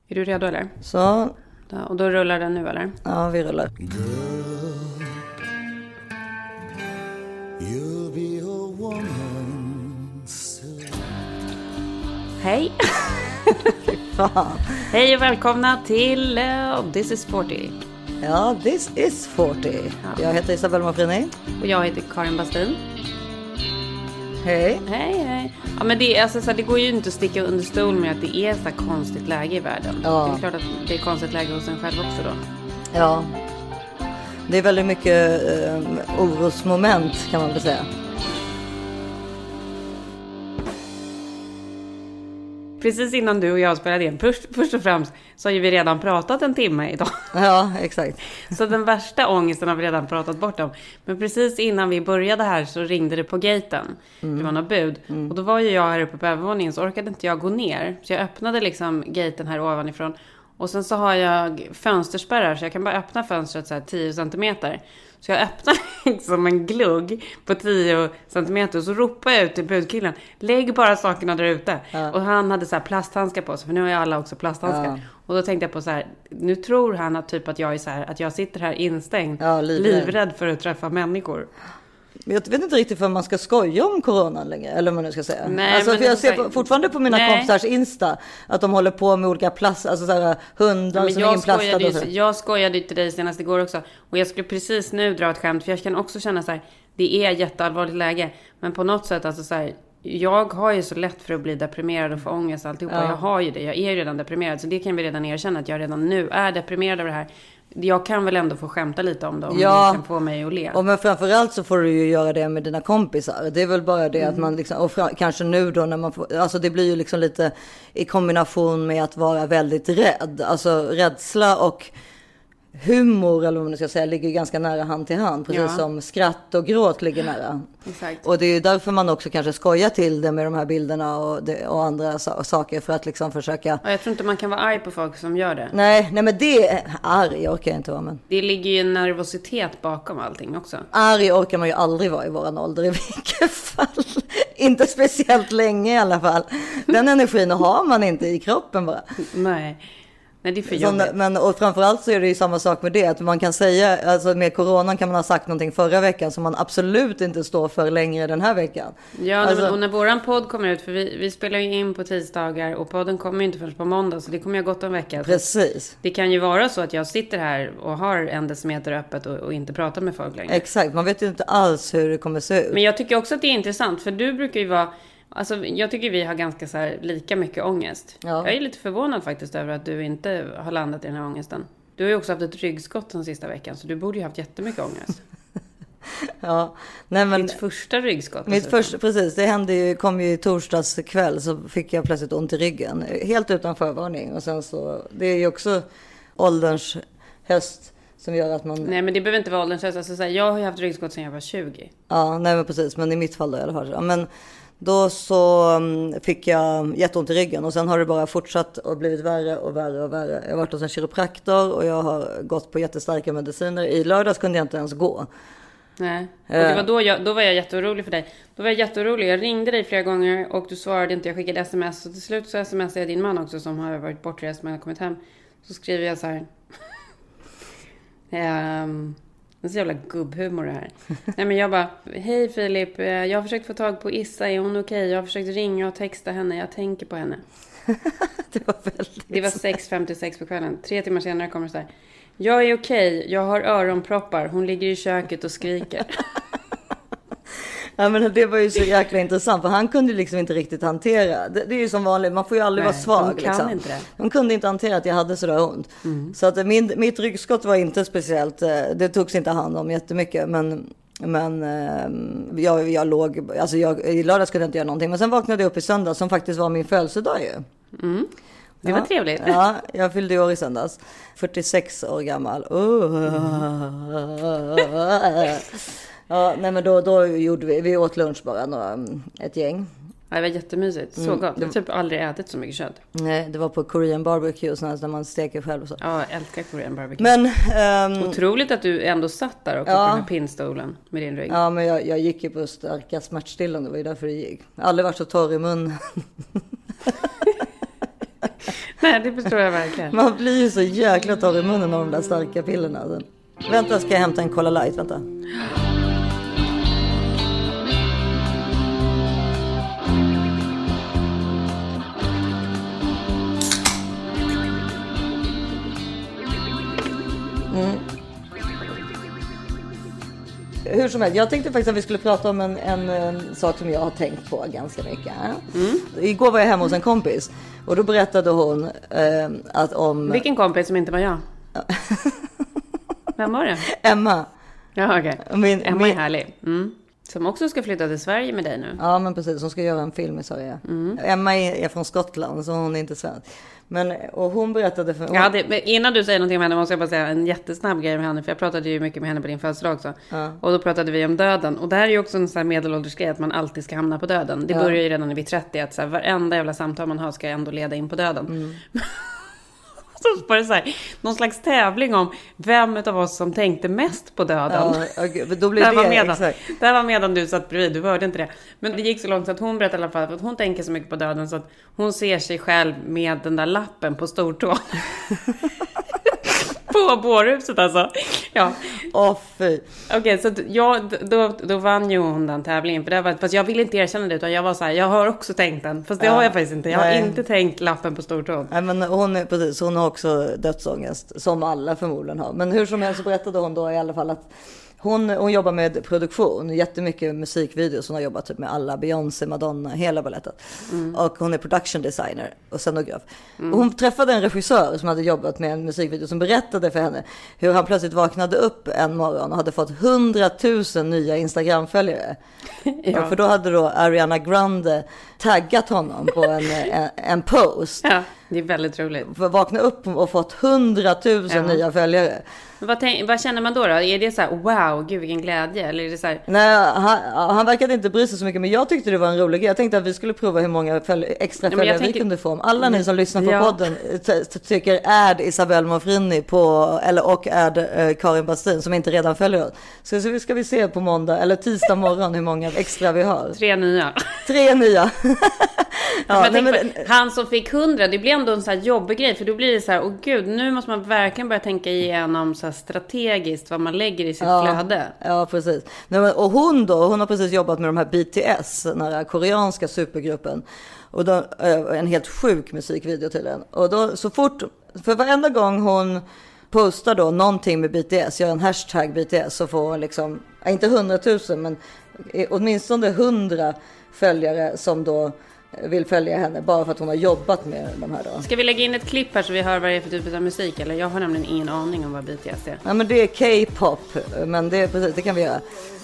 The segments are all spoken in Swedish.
Är du redo eller? Så. Ja, och då rullar den nu eller? Ja, vi rullar. Hej! Fan. Hej och välkomna till This is 40. Ja, This is 40. Ja. Jag heter Isabella Mafrini. Och jag heter Karin Bastin. Hej. Hej, hej. Ja, men det, alltså, så här, det går ju inte att sticka under stol med att det är så här konstigt läge i världen. Ja. Det är klart att det är konstigt läge hos en själv också då. Ja. Det är väldigt mycket orosmoment kan man väl säga. Precis innan du och jag spelade in, först och främst så har ju vi redan pratat en timme idag. Ja, exakt. Så den värsta ångesten har vi redan pratat bort om. Men precis innan vi började här så ringde det på gaten. Det var något bud. Och då var ju jag här uppe på övervåningen så orkade inte jag gå ner. Så jag öppnade liksom gaten här ovanifrån. Och sen så har jag fönsterspärrar så jag kan bara öppna fönstret så här 10 centimeter. Så jag öppnar liksom en glugg på 10 centimeter och så ropar jag ut till budkillen. Lägg bara sakerna där ute. Ja. Och han hade så här plasthandskar på sig för nu har ju alla också plasthandskar. Ja. Och då tänkte jag på så här, nu tror han typ att jag är så här, att jag sitter här instängd. Ja, livrädd för att träffa människor. Jag vet inte riktigt för man ska skoja om coronan längre, eller vad man nu ska säga. Nej, alltså, för jag ser fortfarande på mina kompisars Insta att de håller på med olika plast, alltså sådär hundar som är inplastade. Jag skojade till dig senast igår också. Och jag skulle precis nu dra ett skämt, för jag kan också känna så här, det är jätteallvarligt läge. Men på något sätt, alltså så här, jag har ju så lätt för att bli deprimerad och få ångest och alltihopa. Ja. Jag har ju det, jag är ju redan deprimerad. Så det kan vi redan erkänna att jag redan nu är deprimerad av det här. Jag kan väl ändå få skämta lite om det om det kan få mig att le. Men framförallt så får du ju göra det med dina kompisar. Det är väl bara det att man liksom, och kanske nu då när man får, alltså det blir ju liksom lite i kombination med att vara väldigt rädd. Alltså rädsla och humor eller vad man ska säga ligger ganska nära hand till hand. Precis som skratt och gråt ligger nära. Exakt. Och det är ju därför man också kanske skojar till det med de här bilderna och andra saker för att liksom försöka. Ja, jag tror inte man kan vara arg på folk som gör det. Nej men det är arg orkar jag inte vara. Men det ligger ju en nervositet bakom allting också. Arg orkar man ju aldrig vara i våran ålder i vilket fall. Inte speciellt länge i alla fall. Den energin har man inte i kroppen bara. Nej, det är för jobbigt. Men och framförallt så är det ju samma sak med det. Att man kan säga, alltså med coronan kan man ha sagt någonting förra veckan som man absolut inte står för längre den här veckan. Ja, alltså, och när våran podd kommer ut, för vi spelar ju in på tisdagar och podden kommer ju inte förrän på måndag, så det kommer ju ha gått en vecka. Precis. Det kan ju vara så att jag sitter här och har 1 decimeter öppet och inte pratar med folk längre. Exakt, man vet ju inte alls hur det kommer se ut. Men jag tycker också att det är intressant, för du brukar ju vara... Alltså, jag tycker vi har ganska så här, lika mycket ångest. Ja. Jag är lite förvånad faktiskt över att du inte har landat i den här ångesten. Du har ju också haft ett ryggskott den sista veckan, så du borde ju haft jättemycket ångest. Ja, nej men... Ditt första ryggskott. Precis, det hände ju, kom ju i torsdags kväll så fick jag plötsligt ont i ryggen. Helt utan förvarning. Och sen så, det är ju också ålderns höst som gör att man... Nej, men det behöver inte vara ålderns höst. Alltså, så här, jag har ju haft ryggskott sedan jag var 20. Ja, nej men precis, men i mitt fall då i alla fall. Ja, men... Då så fick jag jätteont i ryggen och sen har det bara fortsatt och blivit värre och värre och värre. Jag har varit hos en kiropraktor och jag har gått på jättestarka mediciner. I lördags kunde jag inte ens gå. Nej, och det var då var jag jätteorolig för dig. Då var jag jätteorolig. Jag ringde dig flera gånger och du svarade inte. Jag skickade sms och till slut så smsade jag din man också som har varit bortrest men har kommit hem. Så skriver jag så här. Det är så jävla gubbhumor det här. Nej, men jag bara, hej Filip, jag har försökt få tag på Issa, är hon okej? Jag har försökt ringa och texta henne, jag tänker på henne. Det var 6:56 på kvällen. 3 timmar senare kommer det så här. Jag är okej, jag har öronproppar, hon ligger i köket och skriker. Ja, men det var ju så jäkla intressant för han kunde liksom inte riktigt hantera. Det är ju som vanligt, man får ju aldrig vara svag. De kan liksom. Inte det. De kunde inte hantera att jag hade sådär ont. Så att mitt ryggskott var inte speciellt, det togs inte hand om jättemycket. Men jag låg, alltså i lördag skulle jag inte göra någonting. Men sen vaknade jag upp i söndag som faktiskt var min födelsedag ju. Det var trevligt. Ja, jag fyllde år i söndags. 46 år gammal. Ja, nej men då gjorde vi åt lunch bara ett gäng. Ja, det var jättemysigt, så gott. Jag har typ aldrig ätit så mycket kött. Nej, det var på Korean barbecue när man steker själv och så. Ja, jag älskar Korean barbecue. Men otroligt att du ändå satt där och på den här pinnstolen med din rygg. Ja, men jag gick ju på starka smärtstillande, det var ju därför det gick. Aldrig varit så torr i munnen. Nej, det förstår jag verkligen. Man blir ju så jäkla torr i munnen av de där starka pillerna. Alltså. Vänta, ska jag hämta en Cola Light? Vänta. Hur som helst, jag tänkte faktiskt att vi skulle prata om en sak som jag har tänkt på ganska mycket. Igår var jag hemma hos en kompis och då berättade hon att om... Vilken kompis som inte var jag? Vem var det? Emma. Ja, okej. Emma är härlig. Som också ska flytta till Sverige med dig nu. Ja, men precis. Hon ska göra en film i Sverige. Emma är från Skottland, så hon är inte svensk. Och hon berättade för... Ja, innan du säger någonting om henne måste jag bara säga en jättesnabb grej med henne. För jag pratade ju mycket med henne på din födelsedag också. Ja. Och då pratade vi om döden. Och det här är ju också en sån här medelåldersgrej att man alltid ska hamna på döden. Det börjar ju redan när vi är 30. Att så här, varenda jävla samtal man har ska ändå leda in på döden. Så var det så här, någon slags tävling om vem av oss som tänkte mest på döden. Ja, då blir det var medan du satt bredvid, du hörde inte det. Men det gick så långt så att hon berättade i alla fall att hon tänker så mycket på döden så att hon ser sig själv med den där lappen på stortån. På bårhuset alltså. Ja. Fy. Okej, så då vann ju hon den tävlingen. För det var, fast jag ville inte erkänna det utan jag var så här, jag har också tänkt den. Fast det har jag faktiskt inte. Jag har inte tänkt lappen på stortån. Nej, men hon har också dödsångest. Som alla förmodligen har. Men hur som helst så berättade hon då i alla fall att hon jobbar med produktion, jättemycket musikvideos. Hon har jobbat typ med alla, Beyoncé, Madonna, hela ballettet. Och hon är production designer och scenograf. Och hon träffade en regissör som hade jobbat med en musikvideo som berättade för henne hur han plötsligt vaknade upp en morgon och hade fått 100 000 nya Instagram-följare. Ja. För då hade då Ariana Grande taggat honom på en post. Ja, det är väldigt roligt. Vakna upp och fått 100 000 nya följare. Vad känner man då? Är det så här, wow, gud vilken glädje? Eller är det så här... Nej, han verkade inte bry sig så mycket. Men jag tyckte det var en rolig grej. Jag tänkte att vi skulle prova hur många extra följare vi kunde få. Om alla ni som lyssnar på podden tycker är Isabelle Monfrini och är Karin Bastin som inte redan följer oss. Så ska vi se på måndag eller tisdag morgon hur många extra vi har. 3 nya. 3 nya. Ja, han som fick 100, det blir ändå en så här jobbig grej. För då blir det så här, åh gud, nu måste man verkligen börja tänka igenom så här strategiskt vad man lägger i sitt flöde. Ja, precis. Och hon har precis jobbat med de här BTS, den här koreanska supergruppen. Och då, en helt sjuk musikvideo till den. Och då så fort, för varenda gång hon postar då någonting med BTS, gör en hashtag BTS, så får hon liksom, inte 100 000 men åtminstone 100 följare som då vill följa henne bara för att hon har jobbat med de här då. Ska vi lägga in ett klipp här så vi hör vad det är för typ av musik? Eller jag har nämligen ingen aning om vad BTS är. Ja, men det är K-pop, men det kan vi göra.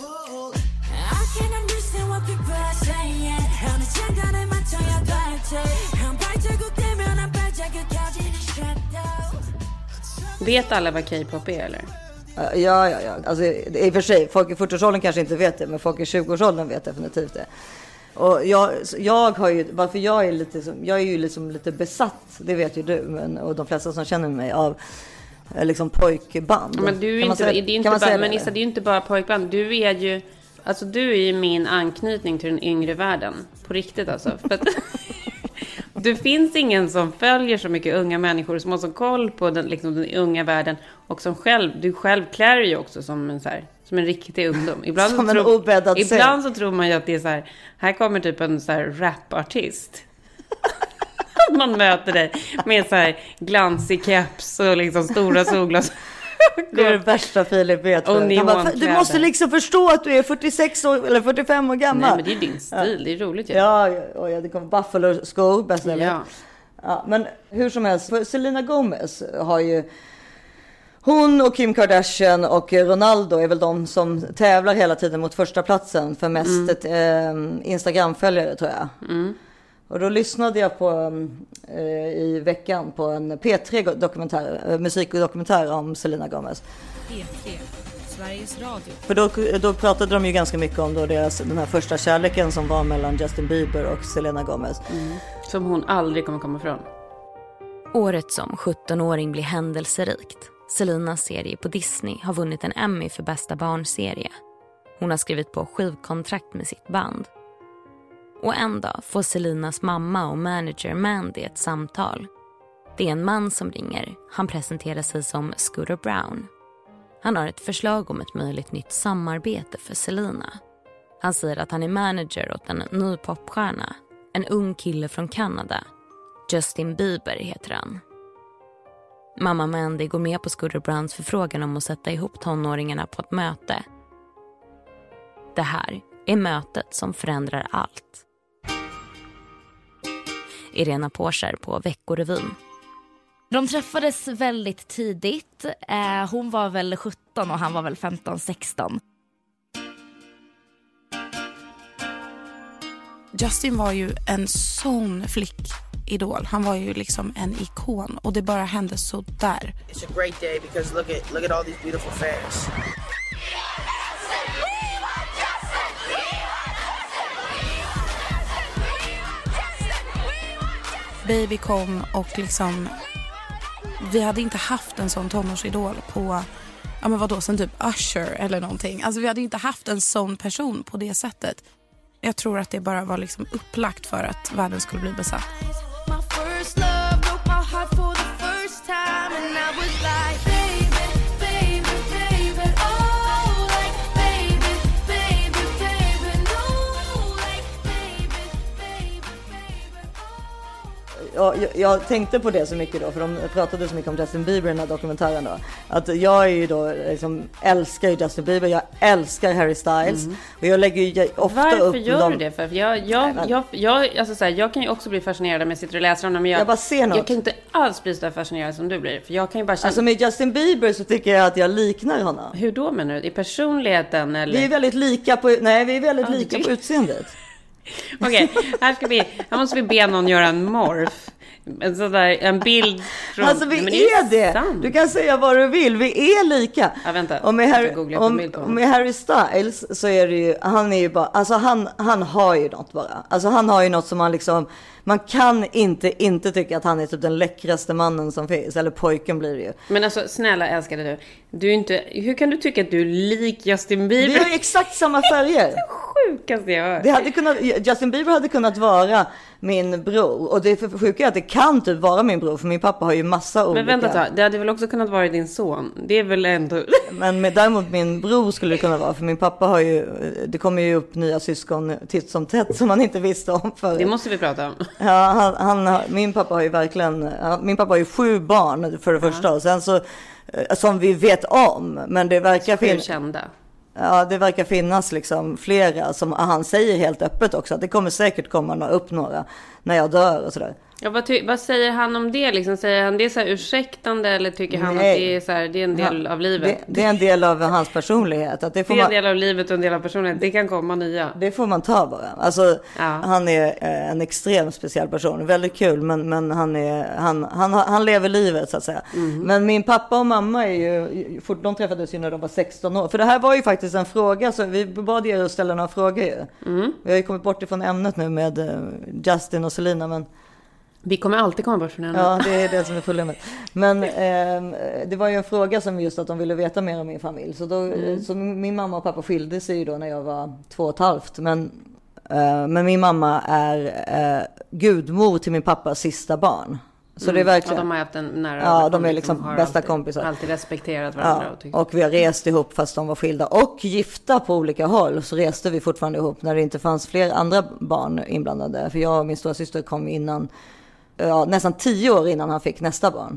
Vet alla vad K-pop är eller? Ja. Alltså, i och för sig, folk i 40-årsåldern kanske inte vet det, men folk i 20-årsåldern vet definitivt det. Och jag har ju, varför jag är ju liksom lite besatt, det vet ju du, och de flesta som känner mig, av liksom pojkband. Men du är inte, det är inte bara, men Issa, det är ju inte bara pojkband. Du är ju, alltså du är ju min anknytning till den yngre världen. På riktigt alltså. För att det finns ingen som följer så mycket unga människor som har så koll på den unga världen. Och som du själv klär ju också som en riktig ungdom. Ibland så tror man ju att det är så här kommer typ en så här rapartist. Man möter dig med så här glansig keps och liksom stora solglas. Det är det värsta Filip vet. Du måste liksom förstå att du är 46 år eller 45 år gammal. Nej, men det är din stil, det är roligt ju. Ja, det kommer Buffalo-skor bäst jag vet. Ja, men hur som helst, för Selena Gomez har ju, hon och Kim Kardashian och Ronaldo är väl de som tävlar hela tiden mot första platsen för mest Instagram-följare, tror jag. Och då lyssnade jag på i veckan på en P3 musikdokumentär om Selena Gomez. P3, Sveriges Radio. För då pratade de ju ganska mycket om då den här första kärleken som var mellan Justin Bieber och Selena Gomez. Som hon aldrig kommer komma ifrån. Året som 17-åring blir händelserikt. Selinas serie på Disney har vunnit en Emmy för bästa barnserie. Hon har skrivit på skivkontrakt med sitt band. Och en dag får Selinas mamma och manager Mandy ett samtal. Det är en man som ringer. Han presenterar sig som Scooter Brown. Han har ett förslag om ett möjligt nytt samarbete för Selena. Han säger att han är manager åt en ny popstjärna. En ung kille från Kanada. Justin Bieber heter han. Mamma Mandy går med på Scooter Browns förfrågan om att sätta ihop tonåringarna på ett möte. Det här är mötet som förändrar allt. Irena Porcher på Veckorevyn. De träffades väldigt tidigt. Hon var väl 17 och han var väl 15-16. Justin var ju en sån flickidol. Han var ju liksom en ikon. Och det bara hände så där. It's a great day because look at all these beautiful fans. Baby kom och liksom... Vi hade inte haft en sån tonårsidol på... Ja men vadå, sen typ Usher eller någonting. Alltså vi hade inte haft en sån person på det sättet. Jag tror att det bara var liksom upplagt för att världen skulle bli besatt. Jag tänkte på det så mycket då, för de pratade så mycket om Justin Bieber i den här dokumentären då. Att jag är ju då liksom, älskar Justin Bieber, jag älskar Harry Styles. Och jag lägger ju ofta Varför upp gör du det? För jag kan ju också bli fascinerad när jag sitter och läser om dem. Men jag bara ser något. Jag kan inte alls bli så fascinerad som du blir. För jag kan ju bara känna... Alltså med Justin Bieber så tycker jag att jag liknar honom. Hur då menar du? I personligheten eller? Vi är väldigt lika på, lika på utseendet. Okej, här måste vi be någon göra en morf. En bild från... Alltså vi är det. Sant. Du kan säga vad du vill. Vi är lika. Ja, vänta. Och med Harry Styles så är det ju... Han är ju bara... Alltså han har ju något bara. Alltså han har ju något som man liksom... Man kan inte tycka att han är typ den läckraste mannen som finns. Eller pojken blir det ju. Men alltså, snälla älskade du är inte... Hur kan du tycka att du är lik Justin Bieber? Vi har ju exakt samma färger. Det sjukaste jag hört. Det hade kunnat, Justin Bieber hade kunnat vara min bror. Och det är för sjuka att det kan typ vara min bror. För min pappa har ju massa olika. Men vänta, det hade väl också kunnat vara din son. Det är väl ändå... Men däremot min bror skulle det kunna vara. För min pappa har ju... Det kommer ju upp nya syskon titt som tätt som man inte visste om förut. Det måste vi prata om. Ja, min pappa har ju verkligen... Min pappa har ju 7 barn för det första. Och sen så... Som vi vet om. Men det verkar finnas... kända. Ja, det verkar finnas liksom flera som han säger helt öppet också. Att det kommer säkert komma upp några när jag dör och sådär. Ja, vad säger han om det? Liksom, säger han det så här ursäktande eller tycker han att det är, så här, det är en del av livet? Det är en del av hans personlighet. Att det är en del av livet och en del av personligheten. Det kan komma nya. Det får man ta bara. Alltså, han är en extremt speciell person. Väldigt kul, men han lever livet så att säga. Men min pappa och mamma är ju... De träffades ju när de var 16 år. För det här var ju faktiskt en fråga. Så vi bad er att ställa några frågor ju. Vi har ju kommit bort ifrån ämnet nu med Justin och Selena, men... Vi kommer alltid komma bort från henne. Ja, det är det som är problemet. Men det var ju en fråga som just att de ville veta mer om min familj. Så min mamma och pappa skilde sig ju då när jag var 2,5. Men min mamma är gudmor till min pappas sista barn. Så det är verkligen... Och de har haft en nära... Ja, de är liksom bästa kompisar. Alltid respekterat varandra. Ja, och vi har rest ihop fast de var skilda. Och gifta på olika håll. Så reste vi fortfarande ihop när det inte fanns fler andra barn inblandade. För jag och min stora syster kom innan... Ja, nästan 10 år innan han fick nästa barn.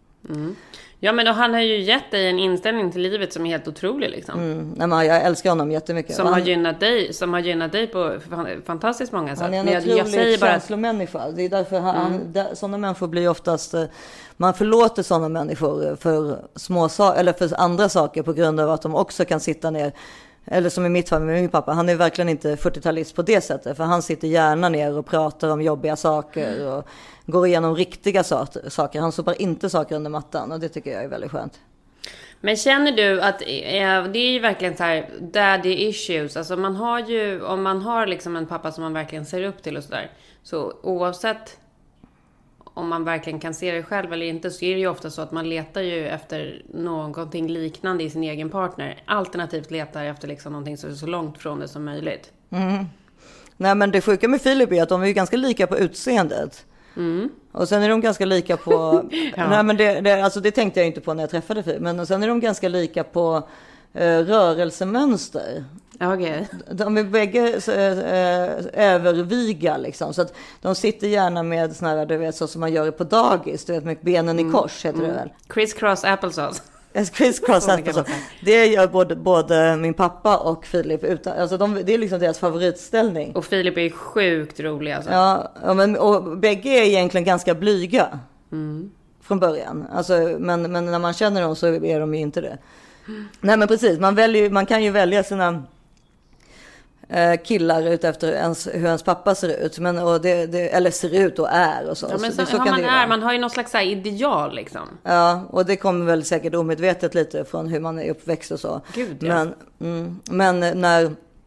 Ja, men då, han har ju gett dig en inställning till livet som är helt otrolig liksom. Nej, men jag älskar honom jättemycket. Som har gynnat dig på fantastiskt många sätt. Han är en otrolig känslomänniska. Det är därför sådana människor blir oftast... Man förlåter sådana människor för eller för andra saker på grund av att de också kan sitta ner. Eller som i mitt fall med min pappa. Han är verkligen inte 40-talist på det sättet. För han sitter gärna ner och pratar om jobbiga saker. Och går igenom riktiga saker. Han sopar inte saker under mattan. Och det tycker jag är väldigt skönt. Men känner du att det är ju verkligen så här daddy issues. Alltså om man har liksom en pappa som man verkligen ser upp till och sådär. Så oavsett om man verkligen kan se det själv eller inte, så är det ju ofta så att man letar ju efter någonting liknande i sin egen partner. Alternativt letar efter liksom någonting som är så långt från det som möjligt. Nej, men det sjuka med Filip är att de är ju ganska lika på utseendet. Och sen är de ganska lika på... Nej, men det tänkte jag inte på när jag träffade Filip. Men sen är de ganska lika på rörelsemönster. Okay. De är bägge överviga liksom. Så att de sitter gärna med såna här, du vet, så som man gör på dagis. Du vet, med benen i kors heter det väl. Criss-cross applesauce. Criss-cross applesauce. Det gör både min pappa och Filip. Alltså det är liksom deras favoritställning. Och Filip är sjukt rolig alltså. Ja, och bägge är egentligen ganska blyga. Från början. Alltså, men när man känner dem så är de ju inte det. Nej, men precis. Man kan ju välja sina killar ut efter hur ens pappa ser ut. Eller ser ut och är och så. Ja, men så man har ju någon slags här ideal liksom. Ja, och det kommer väl säkert omedvetet lite från hur man är uppväxt och så. Gud, ja. Men när...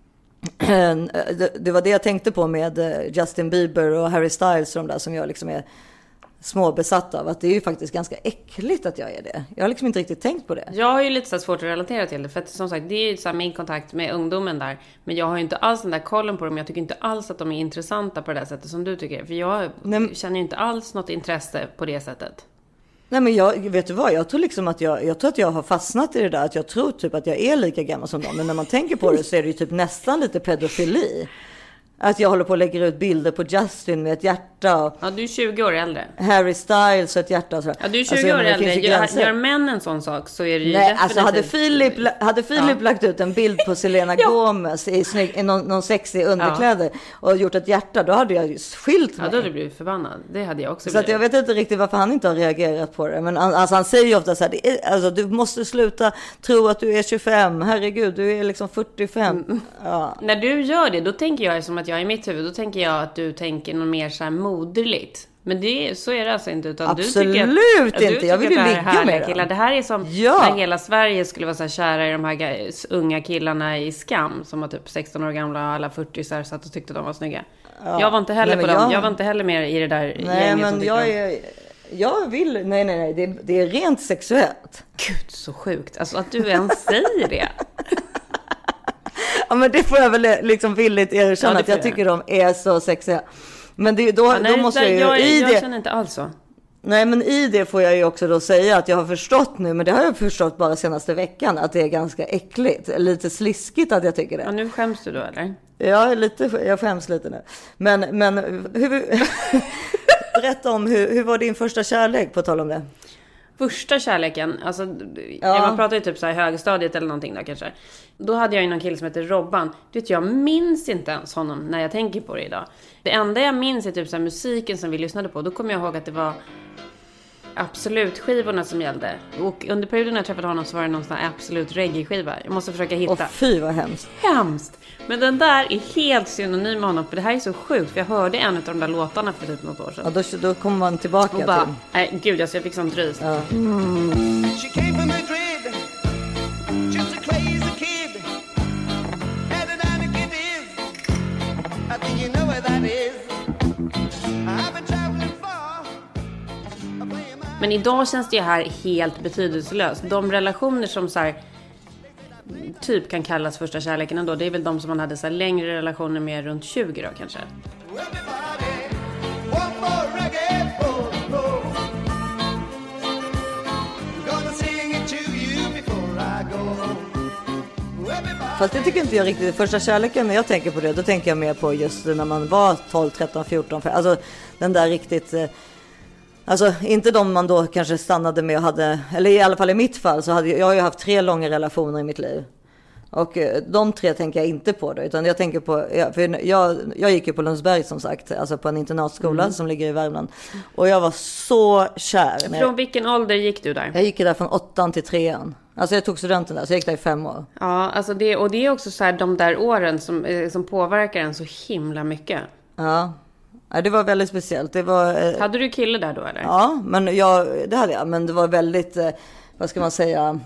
det var det jag tänkte på med Justin Bieber och Harry Styles och de där som jag liksom är småbesatt av, att det är ju faktiskt ganska äckligt att jag är det. Jag har liksom inte riktigt tänkt på det. Jag har ju lite så svårt att relatera till det, för att som sagt, det är ju så här min kontakt med ungdomen där, men jag har ju inte alls den där kollen på dem. Jag tycker inte alls att de är intressanta på det där sättet som du tycker, för jag känner ju inte alls något intresse på det sättet. Nej, men vet du vad, jag tror liksom att jag tror att jag har fastnat i det där, att jag tror typ att jag är lika gammal som dem, men när man tänker på det så är det ju typ nästan lite pedofili. Att jag håller på att lägga ut bilder på Justin med ett hjärta. Och ja, du är 20 år äldre. Harry Styles och ett hjärta. Och så. Ja, du är 20 år äldre. Gör män en sån sak så är det ju... Nej, alltså hade Filip lagt ut en bild på Selena Gomez i någon sexig underkläder och gjort ett hjärta, då hade jag ju skilt mig. Ja, då hade du blivit förbannad. Det hade jag också blivit. Så att jag vet inte riktigt varför han inte har reagerat på det. Men alltså, han säger ju ofta så här, alltså, du måste sluta tro att du är 25. Herregud, du är liksom 45. Ja. När du gör det, då tänker jag som att jag i mitt huvud, då tänker jag att du tänker något mer så här moderligt. Men så är det alltså inte, utan absolut du tycker inte. Jag vill ju ligga med dem. Killar. Det här är som när hela Sverige skulle vara så här kära i de här unga killarna i Skam som var typ 16 år gamla och alla 40 så här satt och tyckte de var snygga. Ja. Jag var inte heller på dem. Jag var inte heller mer i det där gänget men som jag vill, nej, det är rent sexuellt. Gud, så sjukt. Alltså att du ens säger det. Ja, men det får jag väl liksom villigt erkänna, att jag tycker de är så sexiga. Men det, då måste jag känner inte alls så. Nej, men i det får jag ju också då säga att jag har förstått nu, men det har jag förstått bara senaste veckan, att det är ganska äckligt, lite sliskigt att jag tycker det. Ja, nu skäms du då, eller? Ja, jag skäms lite nu. Men berätta om hur var din första kärlek, på tal om det? Första kärleken, alltså man pratar ju typ så här högstadiet eller någonting då kanske. Då hade jag ju någon kille som heter Robban. Du vet, jag minns inte ens honom när jag tänker på det idag. Det enda jag minns är typ så här musiken som vi lyssnade på. Då kommer jag ihåg att det var Absolut skivorna som gällde. Och under perioden när jag träffade honom så var det någon sån här Absolut reggae-skiva. Jag måste försöka hitta. Och fy vad hemskt. Hemskt. Men den där är helt synonym med honom. För det här är så sjukt. För jag hörde en av de där låtarna för typ något år sedan. Ja, då kommer man tillbaka och bara, nej gud, alltså jag fick sån drys. Ja. She came from Madrid, just a crazy kid. And an Anakin is, I think you know where that is. I've been traveling far. Men idag känns det ju här helt betydelselöst. De relationer som så här, typ kan kallas första kärleken ändå, det är väl de som man hade så här längre relationer med runt 20 då kanske. Fast det tycker inte jag riktigt. Första kärleken, när jag tänker på det, då tänker jag mer på just när man var 12, 13, 14. Alltså den där riktigt... Alltså inte de man då kanske stannade med och hade, eller i alla fall i mitt fall så hade jag har ju haft 3 långa relationer i mitt liv. Och de 3 tänker jag inte på då, utan jag tänker på, för jag gick ju på Lundsberg som sagt, alltså på en internatskola som ligger i Värmland. Och jag var så kär. Från vilken ålder gick du där? Jag gick där från 8 till 3. Alltså jag tog studenten där, så jag gick där i 5 år. Ja, alltså det är också så här de där åren som påverkar en så himla mycket. Ja. Ja, det var väldigt speciellt. Det var, hade du kille där då eller? Ja, men det hade jag. Men det var väldigt, vad ska man säga,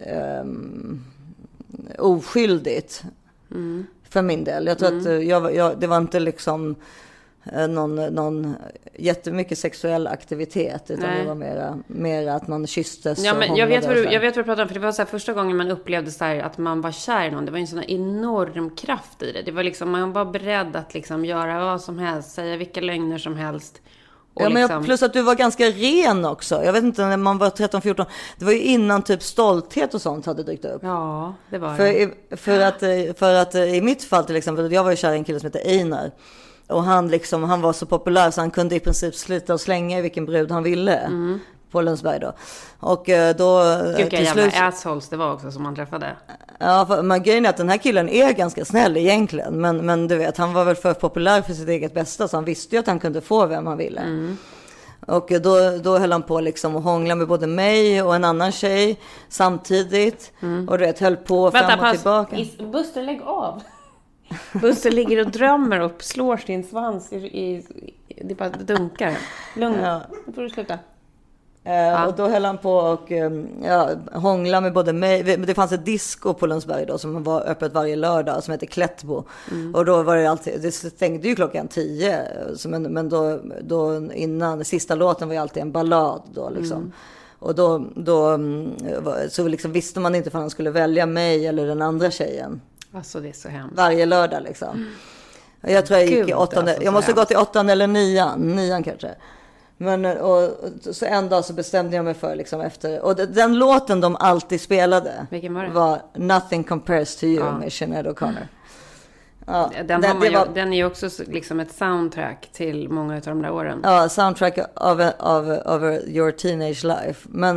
oskyldigt för min del. Jag tror att det var inte liksom någon jättemycket sexuell aktivitet, utan det var mera att man kysstes. Ja, men jag vet vad du pratar om, för det var så här, första gången man upplevde så här, att man var kär i någon. Det var en sån här enorm kraft i det. Det var liksom, man var beredd att liksom göra vad som helst, säga vilka lögner som helst. Och ja, men liksom... plus att du var ganska ren också. Jag vet inte, när man var 13-14. Det var ju innan typ stolthet och sånt hade dykt upp. Ja, det var det. För att i mitt fall till exempel, jag var ju kär i en kille som heter Einar. Och han var så populär så han kunde i princip slita och slänga i vilken brud han ville. På Lundsberg då. Och då... Vilka jävla assholes det var också som han träffade. Ja, men grejen är att den här killen är ganska snäll egentligen. Men du vet, han var väl för populär för sitt eget bästa. Så han visste ju att han kunde få vem han ville. Och då höll han på liksom att hångla med både mig och en annan tjej samtidigt. Och du vet, höll på fram och tillbaka. Buster, lägg av. Buster ligger och drömmer och slår sin svans det bara dunkar. Lugn, nu får du sluta. Och då höll han på och hångla med både mig. Det fanns ett disco på Lundsberg då som var öppet varje lördag som heter Klättbo. Och då var det alltid, det stängde ju klockan 10. Men då innan, sista låten var ju alltid en ballad då liksom. Och då så liksom visste man inte om han skulle välja mig eller den andra tjejen. Alltså det är så hemskt. Varje lördag liksom. Jag tror jag gick i 8:an. Alltså, jag måste gått i 8:an eller 9:an kanske. Men så en dag så bestämde jag mig för liksom efter. Och den låten de alltid spelade. Vilken var det? Var Nothing Compares to You med Sinéad O'Connor. Ja, den är ju också liksom ett soundtrack till många av de där åren. Ja, soundtrack of your teenage life. Men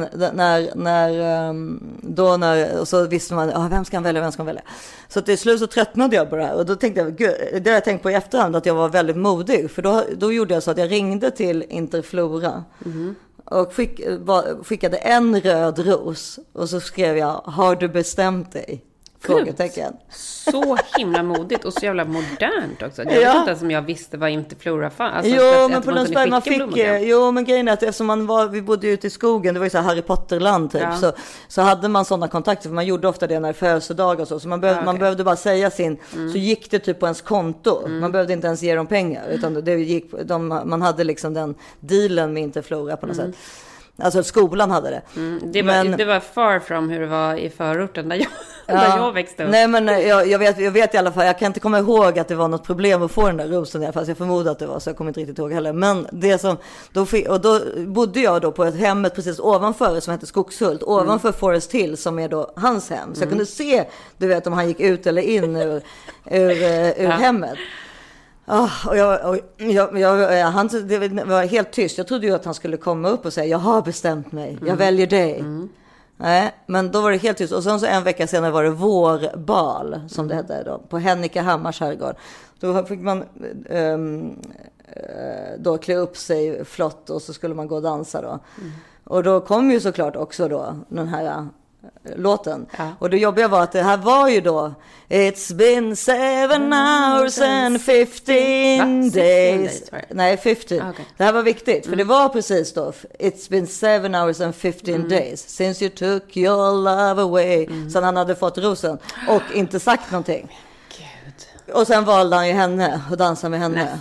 när så visste man, vem ska han välja? Så till slut så tröttnade jag på det här. Och då tänkte jag, gud, det har jag tänkt på i efterhand, att jag var väldigt modig. För då gjorde jag så att jag ringde till Interflora. Och skickade en röd ros. Och så skrev jag, har du bestämt dig? Frågetecken. Så himla modigt och så jävla modernt också. Jag vet inte ens om jag visste vad Interflora fanns. Alltså, men på Lundsberg man fick... men grejen är att eftersom vi bodde ute i skogen, det var ju så här Harry Potter-land typ, så hade man sådana kontakter, för man gjorde ofta det när födelsedag och så man behövde bara säga sin, så gick det typ på ens konto. Man behövde inte ens ge dem pengar, utan det gick, man hade liksom den dealen med Interflora på något sätt. Alltså skolan hade det. Det var far from hur det var i förorten där jag växte upp. Nej, men jag vet i alla fall, jag kan inte komma ihåg att det var något problem att få den där rosen i alla fall. Jag förmodar att det var så, jag kommer inte riktigt ihåg heller. Men det som, då bodde jag då på ett hemmet precis ovanför som heter Skogshult, ovanför Forest Hill som är då hans hem. Så jag kunde se, du vet, om han gick ut eller in ur hemmet. Det var helt tyst. Jag trodde ju att han skulle komma upp och säga, jag har bestämt mig, jag väljer dig. Nej, men då var det helt tyst. Och sen så en vecka senare var det vårbal, som det hette då, på Hennika Hammars herrgård. Då fick man då klä upp sig flott och så skulle man gå och dansa då. Och då kom ju såklart också då den här låten. Och det jobbiga var att det här var ju då It's been 7 hours and 15 days. Nej, 15. Okay. Det här var viktigt, för det var precis då It's been 7 hours and 15 days since you took your love away. Så han hade fått rosen och inte sagt någonting. Och sen valde han ju henne och dansade med henne.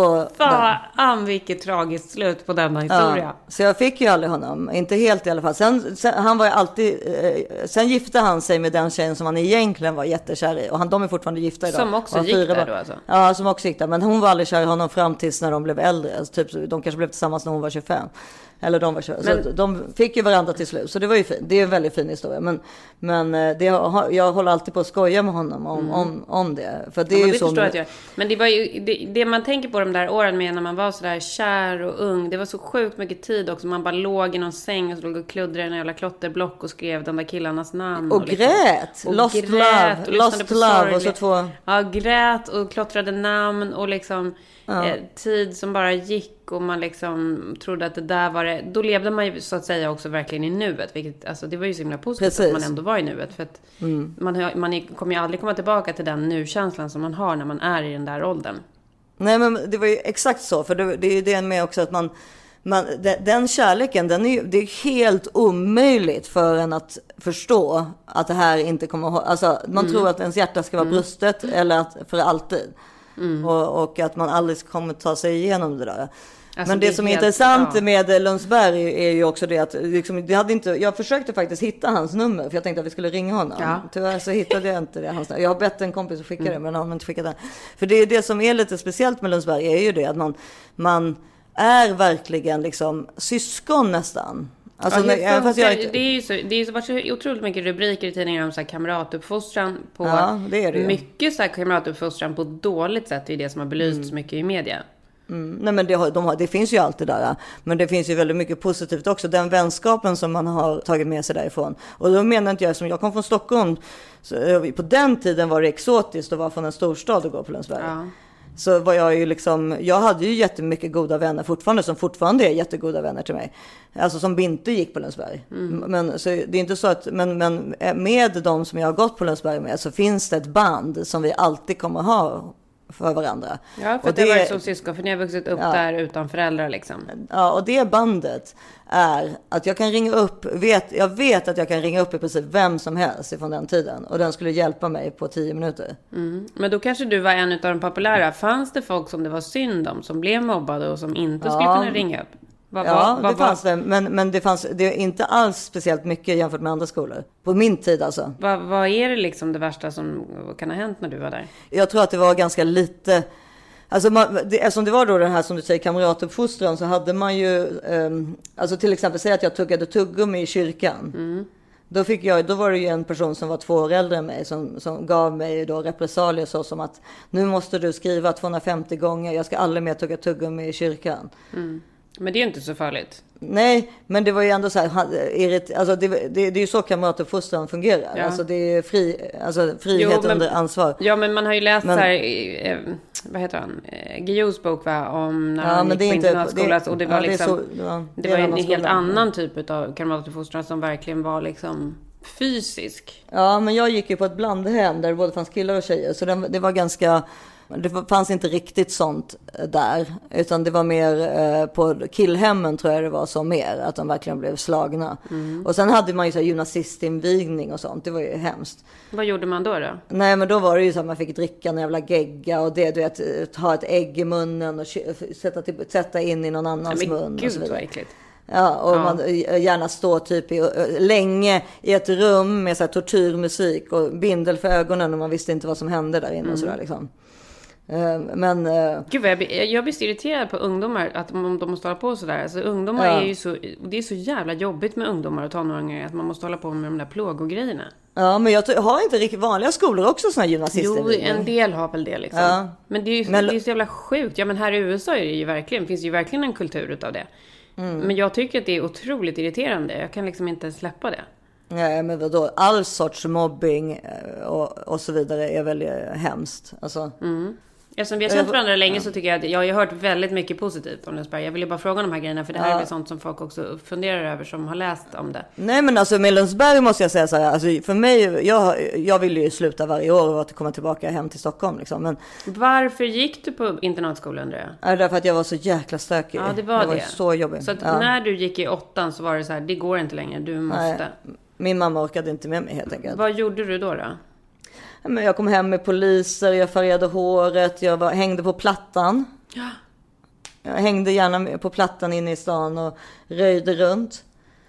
Fan, vilket tragiskt slut på denna historia. Ja, så jag fick ju aldrig honom. Inte helt i alla fall. Sen han var ju alltid... sen gifte han sig med den tjejen som han egentligen var jättekär i. Och de är fortfarande gifta idag. Som också gick där då alltså? Ja, som också gick där. Men hon var aldrig kär i honom fram tills när de blev äldre. Alltså, typ, de kanske blev tillsammans när hon var 25. Eller de var 25. Så de fick ju varandra till slut. Så det var ju fint. Det är en väldigt fin historia. Men jag håller alltid på att skoja med honom om det. För det är ju så... Men det var ju det man tänker på de där åren med när man var så där kär och ung. Det var så sjukt mycket tid också. Man bara låg i någon säng och så låg och kluddrade i en jävla klotterblock och skrev de där killarnas namn. Och grät. Lost love. Och så två... Ja, grät och klottrade namn och liksom tid som bara gick. Och man liksom trodde att det där var det. Då levde man ju så att säga också verkligen i nuet. Vilket, alltså, det var ju så himla positivt att man ändå var i nuet. För att man kommer ju aldrig komma tillbaka till den nu-känslan som man har när man är i den där åldern. Nej, men det var ju exakt så. För det är ju det med också att den kärleken, det är helt omöjligt för en att förstå att det här inte kommer att... Alltså, man tror att ens hjärta ska vara brustet eller att för alltid. Och att man aldrig kommer ta sig igenom det där. Alltså, men det som är intressant med Lundsberg är ju också det att liksom, jag försökte faktiskt hitta hans nummer, för jag tänkte att vi skulle ringa honom. Tyvärr så hittade jag inte det. Jag har bett en kompis att skicka det, men han har inte skickat det. För det är det som är lite speciellt med Lundsberg, är ju det att man är verkligen liksom syskon nästan. Alltså, det är ju så varit så otroligt mycket rubriker i tidningar om så här kamratuppfostran på det mycket så här kamratuppfostran på ett dåligt sätt. Det är det som har belysts mycket i media. Nej, men det finns ju allt det där. Men det finns ju väldigt mycket positivt också. Den vänskapen som man har tagit med sig därifrån. Och då menar inte jag, som jag kom från Stockholm. Så, på den tiden var det exotiskt att vara från en storstad och gå på Lundsberg. Ja. Så var jag ju liksom, jag hade ju jättemycket goda vänner fortfarande, som fortfarande är jättegoda vänner till mig. Alltså som inte gick på Lundsberg. Men så det är inte så att, men med de som jag har gått på Lundsberg med, så finns det ett band som vi alltid kommer ha för varandra. Ja, för och det har varit som syskon, för ni har vuxit upp där utan föräldrar liksom. Ja, och det bandet är att jag kan ringa upp, jag vet att jag kan ringa upp i princip vem som helst från den tiden, och den skulle hjälpa mig på 10 minuter. Men då kanske du var en av de populära. Fanns det folk som det var synd om, som blev mobbade och som inte skulle kunna ringa upp? Det fanns det, men det är inte alls speciellt mycket jämfört med andra skolor. På min tid alltså. Vad är det liksom det värsta som kan ha hänt när du var där? Jag tror att det var ganska lite. Alltså eftersom det var då den här som du säger kamratuppfostran, så hade man ju alltså till exempel säga att jag tuggade tuggummi i kyrkan. Då var det ju en person som var 2 år äldre än mig som gav mig då repressalier, så som att nu måste du skriva 250 gånger, jag ska aldrig mer tugga tuggummi i kyrkan. Men det är ju inte så farligt. Nej, men det var ju ändå så här, alltså det är ju så kamratuppfostran fungerar. Ja. Alltså det är frihet under ansvar. Ja, men man har ju läst så här, vad heter han? Guillous bok om när han gick på internatskola, och det var liksom det var en helt annan typ av kamratuppfostran som verkligen var liksom fysisk. Ja, men jag gick ju på ett blandhem där det både fanns killar och tjejer, så det var ganska. Det fanns inte riktigt sånt där, utan det var mer på killhemmen, tror jag det var, så mer att de verkligen blev slagna. Och sen hade man ju så här gymnastistinvigning och sånt, det var ju hemskt. Vad gjorde man då? Nej, men då var det ju så att man fick dricka en jävla gegga, och det, du vet, ha ett ägg i munnen och sätta in i någon annans mun. Gud, och så vidare. Vad äckligt. Ja, och man gärna stå typ länge i ett rum med så här tortyrmusik och bindel för ögonen, och man visste inte vad som hände där inne och sådär liksom. Men gud, jag blir så irriterad på ungdomar att de måste hålla på sådär. Alltså ungdomar är ju så, det är så jävla jobbigt med ungdomar och tonåringar att man måste hålla på med de där plågogrejerna. Ja, men jag har inte riktigt vanliga skolor också såna här gymnasister. Jo, en del har väl det liksom. Ja. Men det är ju så jävla sjukt. Ja, men här i USA är det ju verkligen, finns ju verkligen en kultur utav det. Men jag tycker att det är otroligt irriterande. Jag kan liksom inte släppa det. Nej, men vadå? All sorts mobbing och så vidare är väldigt hemskt. Alltså. Eftersom vi har känt varandra länge så tycker jag att jag har hört väldigt mycket positivt om Lundsberg. Jag vill ju bara fråga om de här grejerna, för det här är väl sånt som folk också funderar över som har läst om det. Nej, men alltså med Lundsberg måste jag säga så här, alltså för mig, jag vill ju sluta varje år och komma tillbaka hem till Stockholm liksom. Men varför gick du på internatskolan, undrar jag? Därför att jag var så jäkla stökig. Ja, det var så jobbigt. Så att när du gick i 8 så var det så här, det går inte längre, du måste. Nej, min mamma orkade inte med mig helt enkelt. Vad gjorde du då? Men jag kom hem med poliser, jag färgade håret, hängde på plattan. Ja. Jag hängde gärna på plattan inne i stan och röjde runt.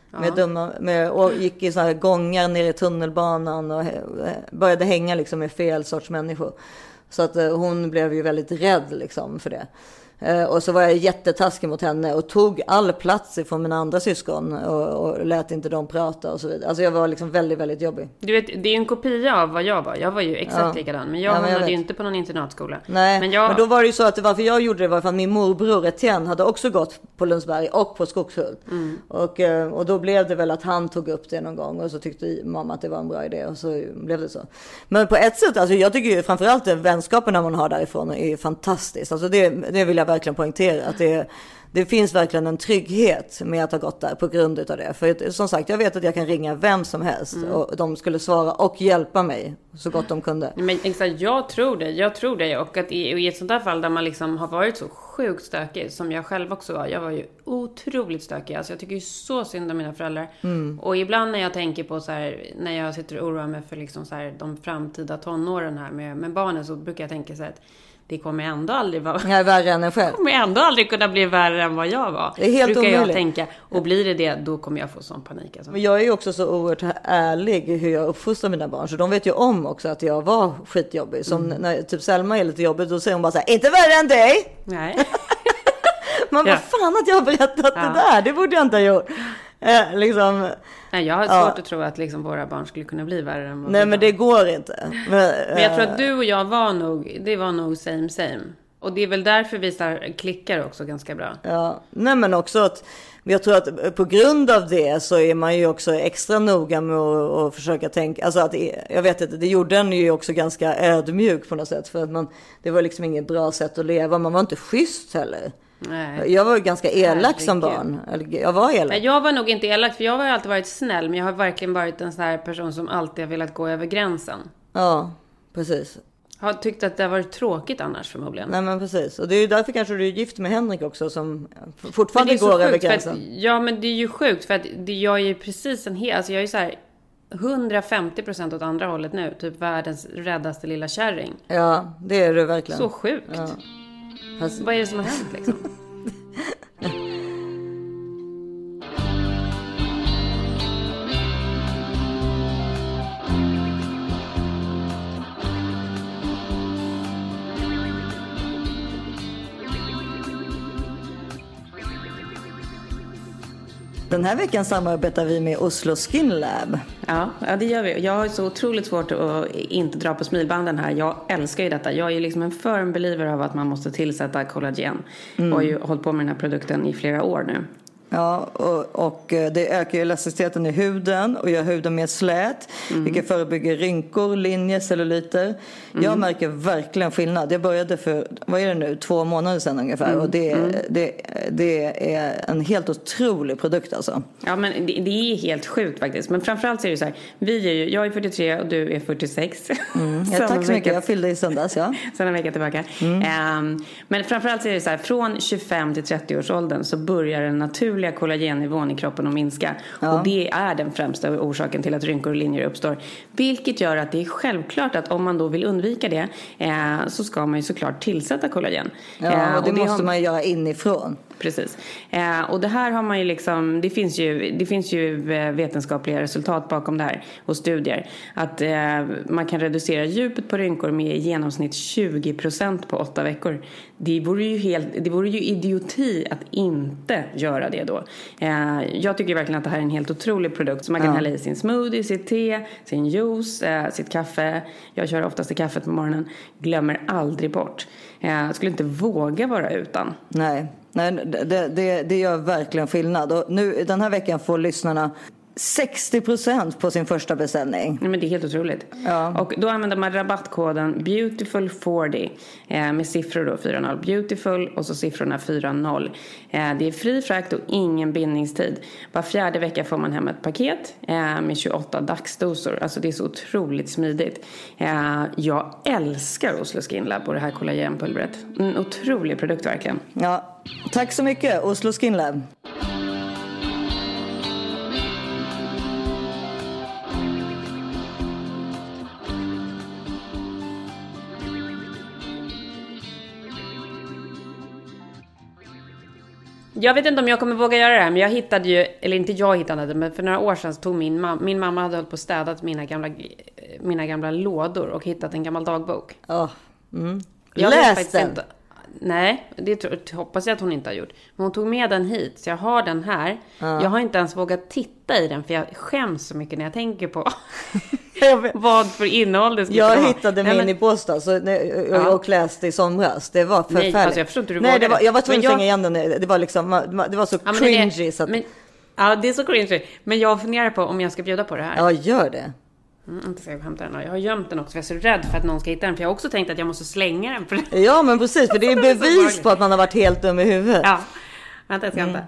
Och gick i så här gångar ner i tunnelbanan och började hänga liksom med fel sorts människor. Så att hon blev ju väldigt rädd liksom för det. Och så var jag jättetaskig mot henne och tog all plats ifrån mina andra syskon och lät inte dem prata och så vidare. Alltså jag var liksom väldigt, väldigt jobbig. Du vet, det är ju en kopia av vad jag var. Jag var ju exakt likadan, men jag hamnade ju inte på någon internatskola. Nej, men då var det ju så att varför jag gjorde det var för att min morbror Etienne hade också gått på Lundsberg och på Skogshult. Och då blev det väl att han tog upp det någon gång, och så tyckte mamma att det var en bra idé, och så blev det så. Men på ett sätt, alltså jag tycker ju framförallt vänskapen när man har därifrån är fantastiskt. Alltså det vill jag verkligen poängtera, att det finns verkligen en trygghet med att ha gått där på grund av det. För som sagt, jag vet att jag kan ringa vem som helst och de skulle svara och hjälpa mig så gott de kunde. Men exakt, jag tror det. Och att i ett sånt där fall där man liksom har varit så sjukt stökig, som jag själv också var. Jag var ju otroligt stökig. Alltså jag tycker ju så synd om mina föräldrar. Och ibland när jag tänker på så här, när jag sitter och oroar mig för liksom så här, de framtida tonåren här med barnen, så brukar jag tänka så här att det kommer ändå aldrig vara värre än en själv. Kommer ändå aldrig kunna bli värre än vad jag var. Det är helt brukar omöjligt. Jag tänka. Och blir det, då kommer jag få sån panik. Alltså. Men jag är ju också så oerhört ärlig hur jag uppfostrar mina barn. Så de vet ju om också att jag var skitjobbig. Som när typ Selma är lite jobbig, då säger hon bara så här, inte värre än dig. Nej. Man bara, fan att jag har berättat det där. Det borde jag inte ha gjort. Liksom. Nej, jag har svårt att tro att liksom våra barn skulle kunna bli värre än vad Nej, men det går inte. Men jag tror att du och jag var nog same. Och det är väl därför vi klickar också ganska bra. Ja, nej men också att jag tror att på grund av det så är man ju också extra noga med att försöka tänka, alltså att jag vet inte, det gjorde en ju också ganska ödmjuk på något sätt, för att det var liksom inget bra sätt att leva, man var inte schysst heller. Nej. Jag var ju ganska elak som barn. Jag var elak. Nej, jag var nog inte elak, för jag har alltid varit snäll, men jag har verkligen varit en sån här person som alltid har velat gå över gränsen. Ja, precis. Har tyckt att det har varit tråkigt annars förmodligen. Nej, men precis. Och det är ju därför kanske du är gift med Henrik också, som fortfarande går över gränsen. Ja, men det är ju sjukt, för att jag är ju precis alltså jag är ju så här 150% åt andra hållet nu. Typ världens räddaste lilla kärring. Ja, det är du verkligen. Så sjukt. Ja. Vad är det som har hänt liksom? Den här veckan samarbetar vi med Oslo Skin Lab. Ja, det gör vi. Jag har så otroligt svårt att inte dra på smilbanden här. Jag älskar ju detta. Jag är ju liksom en firm believer av att man måste tillsätta kollagen. Och har ju hållit på med den här produkten i flera år nu. Ja, och det ökar ju elasticiteten i huden och gör huden mer slät, vilket förebygger rynkor, linjer, celluliter. Jag märker verkligen skillnad. Jag började för, vad är det nu, 2 månader sedan ungefär, och det är en helt otrolig produkt alltså. Ja, men det är helt sjukt faktiskt. Men framförallt så är det så här, jag är 43 och du är 46. Ja, tack så mycket, jag fyllde i söndags, ja. Sen en vecka tillbaka. Men framförallt så är det så här, från 25 till 30 års åldern så börjar den naturliga kollagennivån i kroppen att minska. Ja. Och det är den främsta orsaken till att rynkor och linjer uppstår. Vilket gör att det är självklart att om man då vill undvika det så ska man ju såklart tillsätta kollagen. Ja, och det måste man göra inifrån. Precis. Och det här har man ju liksom, det finns ju vetenskapliga resultat bakom det här och studier. Att man kan reducera djupet på rynkor med i genomsnitt 20% på 8 veckor. Det vore ju idioti att inte göra det då. Jag tycker verkligen att det här är en helt otrolig produkt som man kan hälla i sin smoothie, sitt te, sin juice, sitt kaffe. Jag kör oftast i kaffet på morgonen. Glömmer aldrig bort. Jag skulle inte våga vara utan. Nej, det gör verkligen skillnad. Och nu den här veckan får lyssnarna 60% på sin första beställning. Nej, men det är helt otroligt. Ja. Och då använder man rabattkoden Beautiful40 med siffror då 40, Beautiful och så siffrorna 40. Det är fri frakt och ingen bindningstid. Var 4:e vecka får man hem ett paket med 28 dagsdosor. Alltså det är så otroligt smidigt. Jag älskar Oslo Skin Lab och det här kollagenpulvret. En otrolig produkt verkligen. Ja, tack så mycket Oslo Skin Lab. Jag vet inte om jag kommer våga göra det här, men jag hittade ju, eller inte jag hittade det, men för några år sedan så tog min mamma hade hållit på och städat mina gamla lådor och hittat en gammal dagbok. Läs den! Nej, det hoppas jag att hon inte har gjort. Men hon tog med den hit, så jag har den här. Jag har inte ens vågat titta i den, för jag skäms så mycket när jag tänker på vad för innehåll det skulle vara. Jag hittade min i Båstad och läste i somras. Det var förfärligt. Nej, alltså jag förstår inte hur du vågade. Jag var tvungen att stänga igen den. Det var liksom, det var så cringy. Ja, det är så cringy. Men jag funderar på om jag ska bjuda på det här. Ja, gör det. Inte ska jag hämta den. Jag har gömt den också, för jag är så rädd för att någon ska hitta den. För jag har också tänkt att jag måste slänga den. Ja, men precis. För det är bevis på att man har varit helt dum i huvudet. Ja, vänta, jag ska hämta.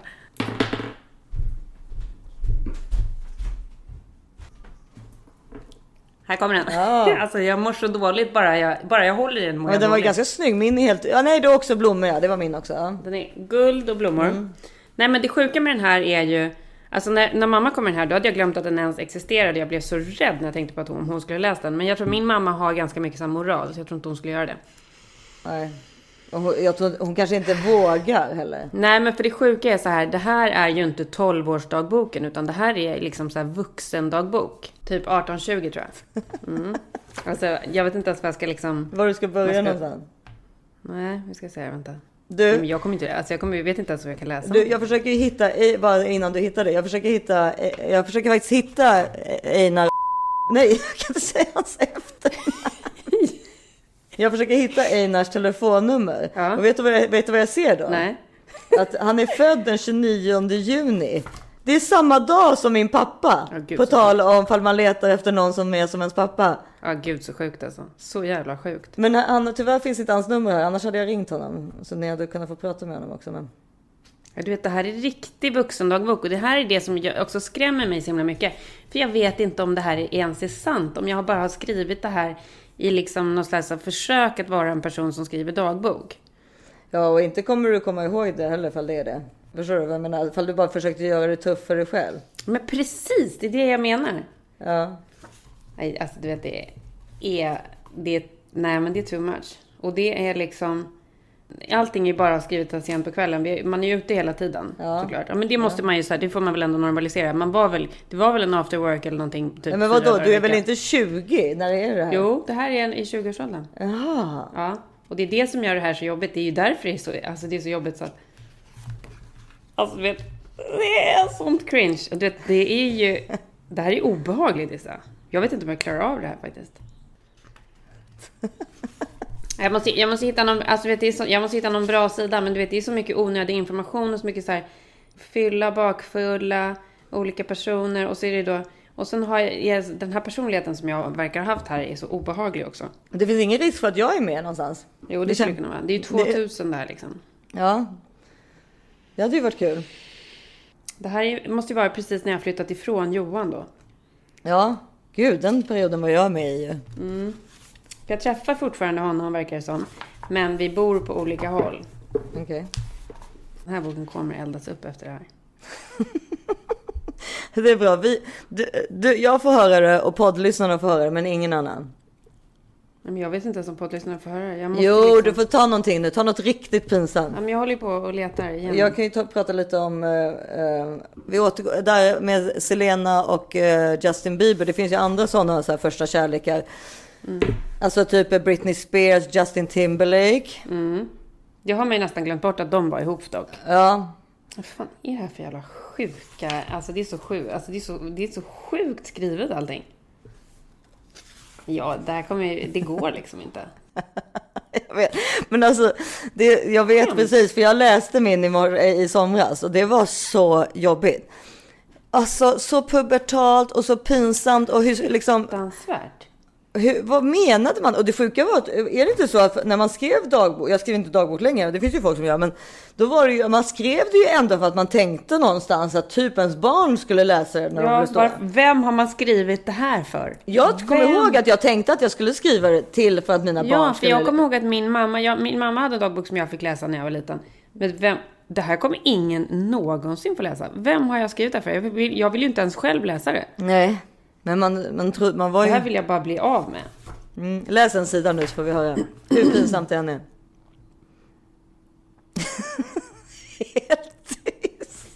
Här kommer den. Ja. Alltså jag mår så dåligt bara jag håller i den. Men den var ganska snygg. Min är helt... Ja, nej, det är också blommor. Ja. Det var min också. Ja. Den är guld och blommor. Nej, men det sjuka med den här är ju... Alltså när mamma kom den här, då hade jag glömt att den ens existerade. Jag blev så rädd när jag tänkte på att hon skulle läsa den. Men jag tror min mamma har ganska mycket så moral, så jag tror inte hon skulle göra det. Nej. Jag tror hon kanske inte vågar heller. Nej, men för det sjuka är så här, det här är ju inte 12-årsdagbooken, utan det här är liksom så här vuxendagbok. Typ 18-20 tror jag. Alltså, jag vet inte ens vad jag ska liksom... Var du ska börja någonstans? Nej, vi ska se, vänta. Du, Men jag kommer inte, alltså jag vet inte ens vad jag kan läsa. jag försöker hitta, bara innan du hittar det. Jag försöker faktiskt hitta Einar. Nej, jag kan inte säga hans efternamn. Jag försöker hitta Einars telefonnummer. Ja. Och vet du vad jag ser då? Nej. Att han är född den 29 juni. Det är samma dag som min pappa. Gud, på tal om fall man letar efter någon som är som ens pappa. Ja, gud så sjukt alltså. Så jävla sjukt. Men tyvärr finns inte hans nummer här. Annars hade jag ringt honom. Så ni hade kunnat få prata med honom också. Men... Ja, du vet, det här är riktig vuxendagbok. Och det här är det som också skrämmer mig så himla mycket. För jag vet inte om det här ens är sant. Om jag bara har skrivit det här i liksom någon slags försök att vara en person som skriver dagbok. Ja, och inte kommer du komma ihåg det heller ifall det är det. Förstår du vad jag menar? Ifall du bara försökte göra det tuff för dig själv. Men precis, det är det jag menar. Ja. Nej, alltså du vet, nej men det är too much. Och det är liksom, allting är bara skrivet sent på kvällen. Man är ju ute hela tiden, såklart. Ja, men det måste man ju säga, det får man väl ändå normalisera. Det var väl en after work eller någonting. Typ Ja, men vadå, du är väl inte 20 när det är det här? Jo, det här är i 20-årsåldern. Jaha. Ja, och det är det som gör det här så jobbigt. Det är ju därför det är så jobbigt så att... Alltså, du vet, det är sånt cringe. Du vet, det här är obehagligt, Issa. Jag vet inte om jag klarar av det här faktiskt. Jag måste hitta någon, alltså, vet, jag måste hitta någon bra sida, men du vet, det är så mycket onödig information och så mycket så här fylla, bakfulla, olika personer, och så är det då, och sen har jag den här personligheten som jag verkar ha haft här är så obehaglig också. Det finns ingen risk för att jag är med någonstans. Jo, det skulle kunna vara. Det är ju 2000 där liksom. Ja. Det hade ju varit kul. Det här måste ju vara precis när jag flyttat ifrån Johan då. Ja, gud, den perioden var jag med i. Jag träffar fortfarande honom, verkar det som. Men vi bor på olika håll. Okej. Den här boken kommer eldas upp efter det här. Det är bra. Jag får höra det och poddlyssnarna får höra det, men ingen annan. Men jag vet inte ens om poddlyssnarna får höra det. Jo, du får ta någonting nu. Ta något riktigt pinsamt. Ja, men jag håller ju på och letar igen. Jag kan ju prata lite om... vi återgår där med Selena och Justin Bieber. Det finns ju andra sådana så här första kärlekar. Alltså typ Britney Spears, Justin Timberlake. Jag har mig nästan glömt bort att de var ihop dock. Ja. Vad fan är det här för jävla sjuka? Alltså det är så sjukt. Alltså det är så sjukt skrivet allting. Ja, det går liksom inte. Jag vet. Men alltså, jag vet precis, för jag läste min i somras och det var så jobbigt. Alltså så pubertalt och så pinsamt och hur liksom... Fruktansvärt. Vad menade man? Och det sjuka var att, är det inte så att när man skrev dagbok, jag skrev inte dagbok längre, det finns ju folk som gör, men då var det ju, man skrev det ju ändå för att man tänkte någonstans att typ ens barn skulle läsa det när de blev stora. Vem har man skrivit det här för? Jag kommer ihåg att jag tänkte att jag skulle skriva det till för att mina barn skulle... Ja, för jag kommer ihåg att min mamma hade en dagbok som jag fick läsa när jag var liten. Men det här kommer ingen någonsin få läsa. Vem har jag skrivit det för? Jag vill ju inte ens själv läsa det. Nej. Men man var ju... Det här vill jag bara bli av med. Läs en sida nu så får vi höra hur pinsamt det än är. Helt tyst.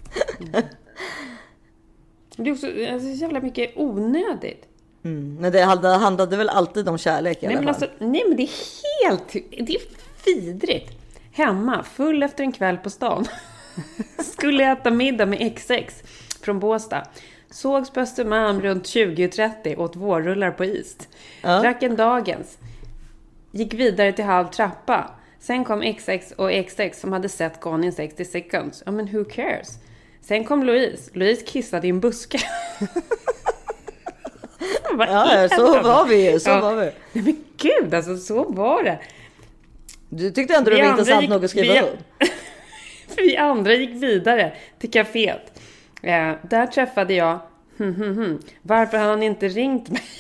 Det är också så jävla mycket onödigt. Men det handlade väl alltid om kärlek i alla fall. Alltså, nej, men det är vidrigt. Hemma, full efter en kväll på stan. Skulle äta middag med XX från Båstad. Sågs på Östermalm runt 20:30, åt vårrullar på is. Drack en dagens. Gick vidare till halv trappa. Sen kom XX och XX som hade sett Gone in 60 seconds. Ja, men who cares? Sen kom Louise. Louise kissade i en buske. Ja, så var vi. Nej, men gud, alltså så var det. Du tyckte ändå det var intressant nog att skriva upp. Vi andra gick vidare till kaféet. Där träffade jag varför har han inte ringt mig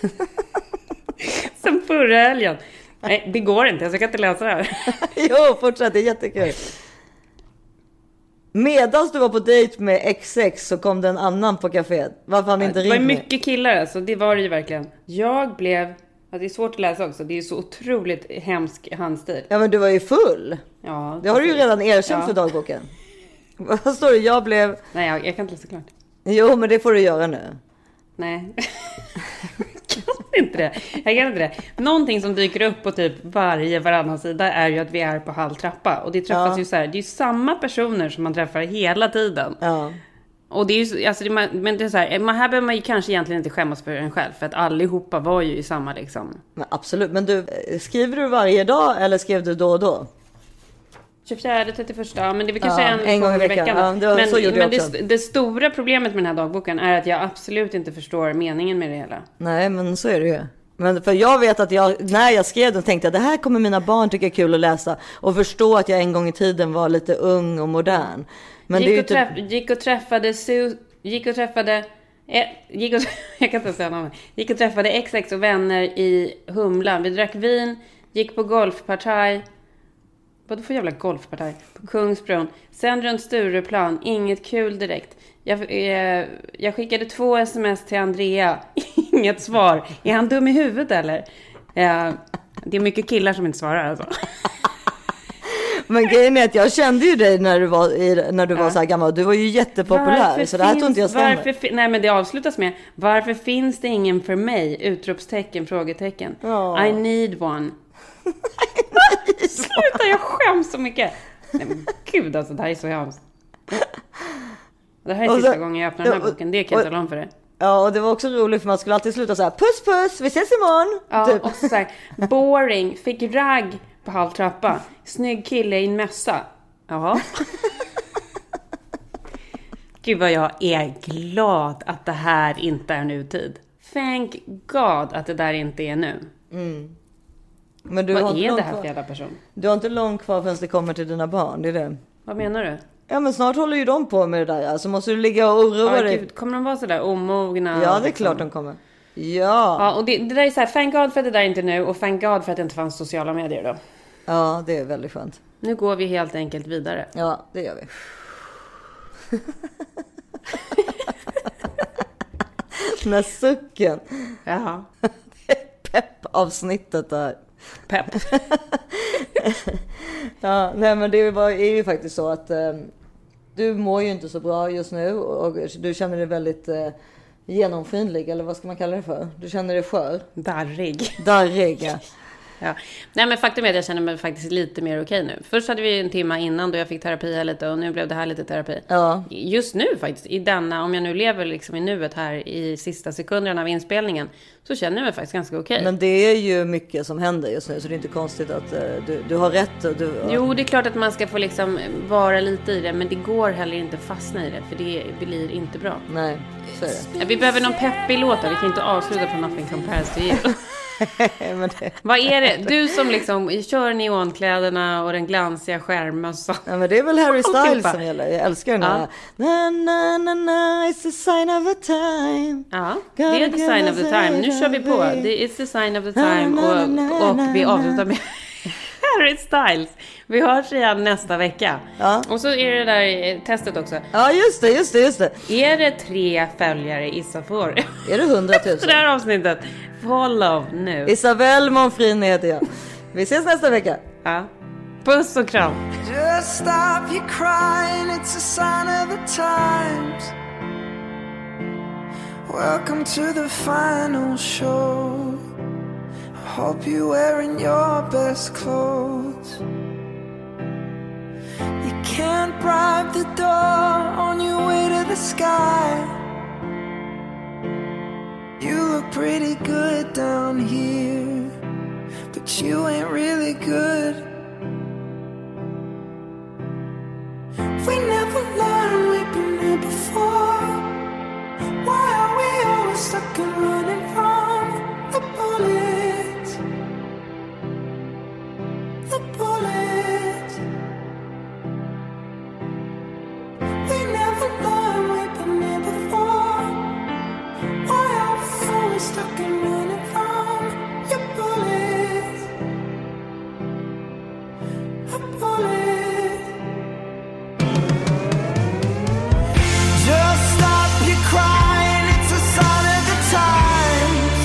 sen förra helgen. Nej, det går inte, jag kan inte läsa det här. Jo, fortsätt, det är jättekul. Medan du var på dejt med XX så kom det en annan på kaféet. Varför han inte ringt mig? Det var mycket killar alltså, det var det ju verkligen. Jag blev, det är svårt att läsa också, det är så otroligt hemsk handstil. Ja, men du var ju full. Ja, det har du ju redan erkänt för dagboken. Vad står det? Jag blev... Nej, jag kan inte läsa klart. Jo, men det får du göra nu. Nej. Jag kan inte det. Någonting som dyker upp på typ varannan sida är ju att vi är på Hall trappa. Och det träffas ju så här, det är ju samma personer som man träffar hela tiden. Ja. Och det är ju, alltså men det är så här, här behöver man ju kanske egentligen inte skämmas för en själv. För att allihopa var ju i samma liksom. Men absolut, men du, skriver du varje dag eller skrev du då och då? 24, 31, ja, men det är kanske en gång i veckan. Ja, men det stora problemet med den här dagboken är att jag absolut inte förstår meningen med det hela. Nej, men så är det ju. Men för jag vet att när jag skrev den tänkte jag det här kommer mina barn tycka är kul att läsa. Och förstå att jag en gång i tiden var lite ung och modern. Men gick och träffade XX och vänner i Humlan. Vi drack vin, gick på golfpartaj. Vad för jävla golfpartaj? På Kungsbron. Sen runt Stureplan. Inget kul direkt. Jag skickade 2 sms till Andrea. Inget svar. Är han dum i huvudet eller? Det är mycket killar som inte svarar alltså. Men grejen är att jag kände ju dig när du var så här gammal. Du var ju jättepopulär. Så det här tror inte jag stämmer. Nej, men det avslutas med: varför finns det ingen för mig? Utropstecken, frågetecken. I need one. Sluta, jag skäms så mycket. Nej, men gud alltså, det här är så hemskt. Det här är sista gången jag öppnar den här boken. Det kan jag tala om för det. Ja, och det var också roligt för man skulle alltid sluta så här: puss puss, vi ses imorgon. Ja, typ. och så här: boring, fick ragg på Hall trappa. Snygg kille i en mössa. Jaha. Gud vad jag är glad att det här inte är nutid. Thank God att det där inte är nu. Men vad är det här för jävla person? Du har inte långt kvar förrän det kommer till dina barn, det är det. Vad menar du? Ja, men snart håller ju de på med det där. Alltså måste du ligga och oroa dig. Gud, kommer de vara sådär omogna? Ja, det är klart de kommer. Ja, och det där är så här: thank God för att det där inte är nu. Och thank God för att det inte fanns sociala medier då. Ja, det är väldigt skönt. Nu går vi helt enkelt vidare. Ja, det gör vi. Den här sucken. Jaha. Det är pepp-avsnittet där. Pepp. Ja, nej, men det är ju faktiskt så att du mår ju inte så bra just nu. Och du känner dig väldigt genomskinlig, eller vad ska man kalla det för? Du känner dig skör. Darrig, ja. Ja. Nej, men faktum är att jag känner mig faktiskt lite mer okej nu. Först hade vi en timme innan då jag fick terapi här lite, och nu blev det här lite terapi. Ja. Just nu faktiskt, i denna, om jag nu lever liksom i nuet här i sista sekunderna av inspelningen, så känner jag mig faktiskt ganska okej. Men det är ju mycket som händer just nu, så det är inte konstigt att du har rätt. Jo, det är klart att man ska få liksom vara lite i det, men det går heller inte fastna i det, för det blir inte bra. Nej, så är det. Vi behöver någon peppig låt, vi kan inte avsluta på Nothing Compares to You. Men vad är det? Du som liksom kör neonkläderna och den glansiga skärmmössan. Ja, men det är väl Harry Styles som gäller. Jag älskar den här. Na, na, na, na, it's a sign of the time. Ja, det är the sign of the time. Nu kör vi på. Det är the sign of the time. Och vi avslutar med Harry Styles. Vi hörs igen nästa vecka. Ja. Och så är det där testet också. Ja, just det. Är det 3 följare Isafur? Är det 100 000? Så det här avsnittet. Follow nu. Isabel Monfrin heter jag. Vi ses nästa vecka. Ja. Puss och kram. Just stop your crying, it's a sign of the times. Welcome to the final show. I hope you're wearing your best clothes. You can't bribe the door on your way to the sky. You look pretty good down here, but you ain't really good. We never learned, we've been here before. Why are we always stuck and running from the bullets? The bullets. We never learned, we've been here before. Why are we always stuck and running from your bullets? A bullet. Just stop your crying, it's a sign of the times.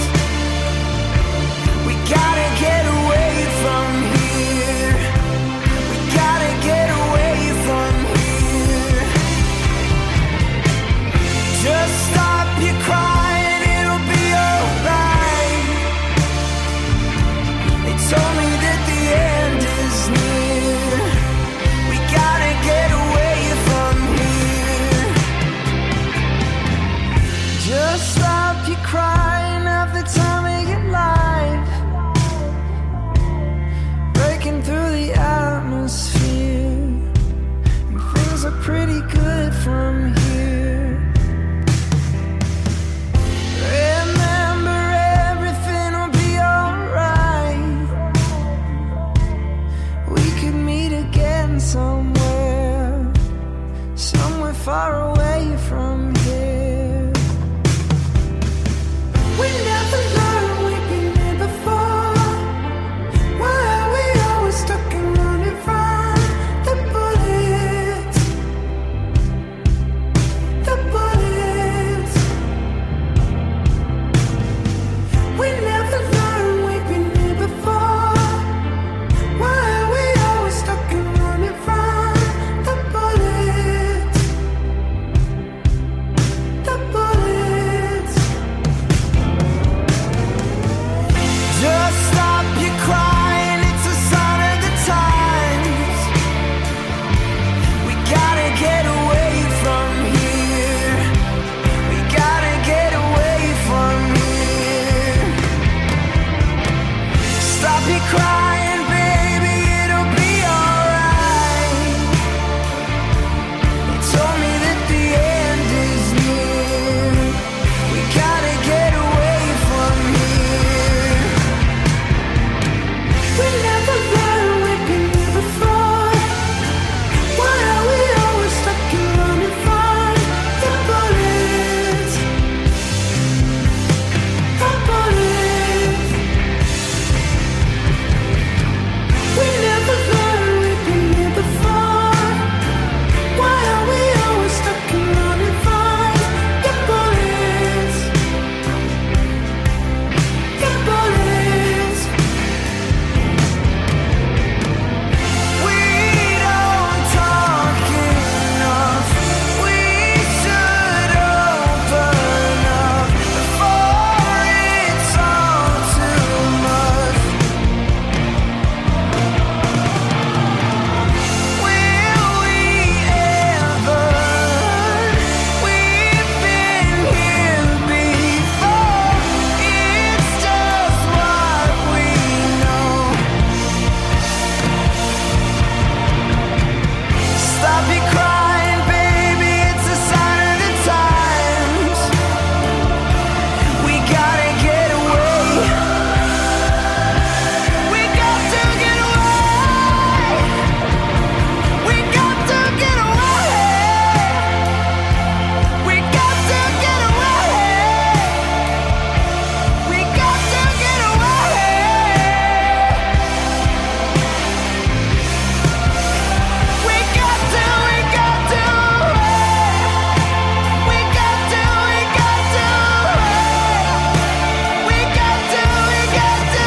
We gotta get away from here. We gotta get away from here. Just stop your crying, it'll be alright. Just stop you crying half the time of your life. Breaking through the atmosphere. And things are pretty good from here. Remember, everything will be alright. We could meet again somewhere far away from here. We never learned we've been here before. Why are we always stuck and running from the bullets? The bullets. We never learned we've been here before. Why are we always stuck and running from the bullets? The bullets. Just stop your crying, it's a sign of the times. We gotta get away from here. We gotta get away from here. Stop your crying, baby, it'll be alright. They told me that the end is near. We gotta get away from here. We never learned we've been here before. Why are we always stuck and running from the bullets? The bullets. We never learned we've been here before. Why are we always stuck and running from the bullets? The bullets. We don't talk enough. We should open up before it's all too much. Will we ever? We've been here before. It's just what we know. Stop your crying, baby, it's a sign of the times. We gotta get away. We got to get away. We got to get away. We got to get away. We got to get away. We got to, we got to. We got to, we got to. We got to, we got to.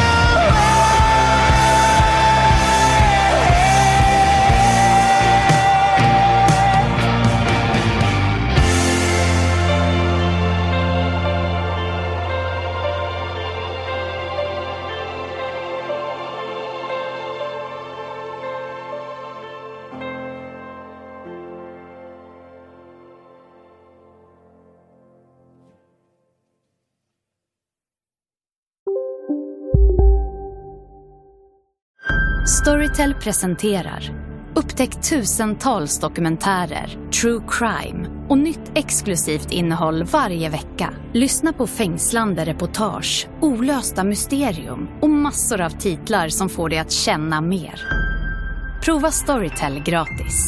Storytel presenterar Upptäck tusentals dokumentärer, true crime och nytt exklusivt innehåll varje vecka. Lyssna på fängslande reportage, olösta mysterium och massor av titlar som får dig att känna mer. Prova Storytel gratis.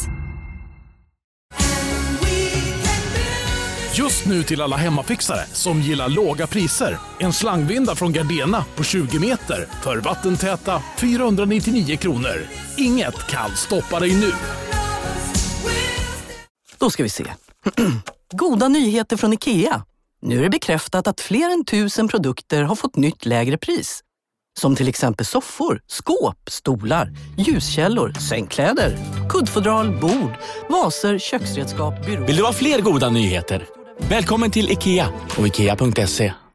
Just nu till alla hemmafixare som gillar låga priser. En slangvinda från Gardena på 20 meter för vattentäta 499 kronor. Inget kan stoppa dig nu. Då ska vi se. Goda nyheter från IKEA. Nu är det bekräftat att fler än 1000 produkter har fått nytt lägre pris. Som till exempel soffor, skåp, stolar, ljuskällor, sängkläder, kuddfodral, bord, vaser, köksredskap, byråer. Vill du ha fler goda nyheter? Välkommen till IKEA och IKEA.se.